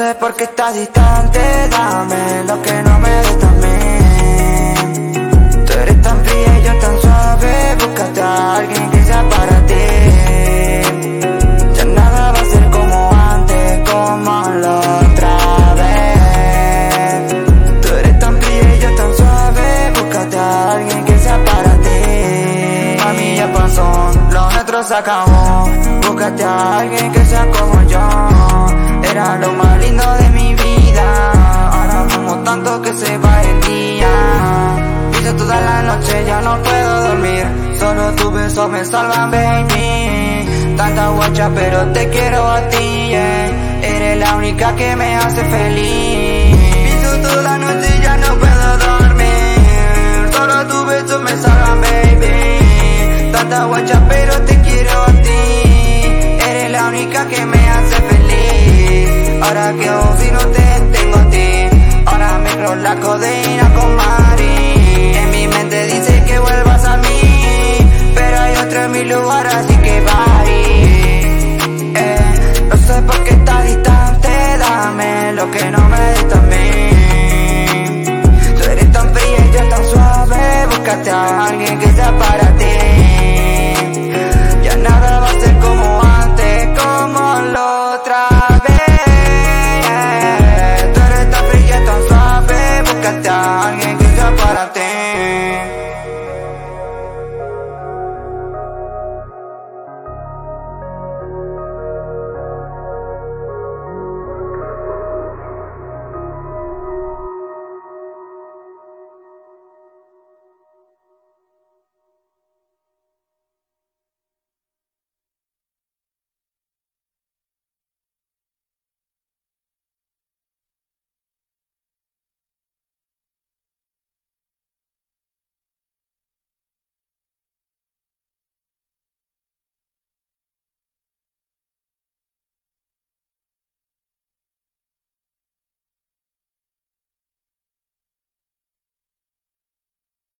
sé por qué estás distante, dame lo que no me des también. Tú eres tan fría y yo tan suave, búscate a alguien que sea para ti. Ya nada va a ser como antes, como la otra vez. Tú eres tan fría y yo tan suave, búscate a alguien que sea para ti. Mami, ya pasó, lo nuestro se acabó. Búscate a alguien que sea como yo. Era lo más lindo de mi vida. Ahora fumo tanto que se va el día. Pienso toda la noche, ya no puedo dormir. Solo tus besos me salvan, baby. Tanta guacha pero te quiero a ti, yeah. Eres la única que me hace feliz. Pienso toda la noche, ya no puedo dormir. Solo tus besos me salvan, baby. Tanta guacha pero te quiero a ti. Eres la única que me hace feliz. Ahora que si no te tengo a ti. Ahora mezclo la codeína con Mari. En mi mente dice que vuelvas a mí, pero hay otro en mi lugar, así que bye. No sé por qué estás distante, dame lo que no me des también. Tú eres tan fría y yo tan suave, búscate a alguien que sea para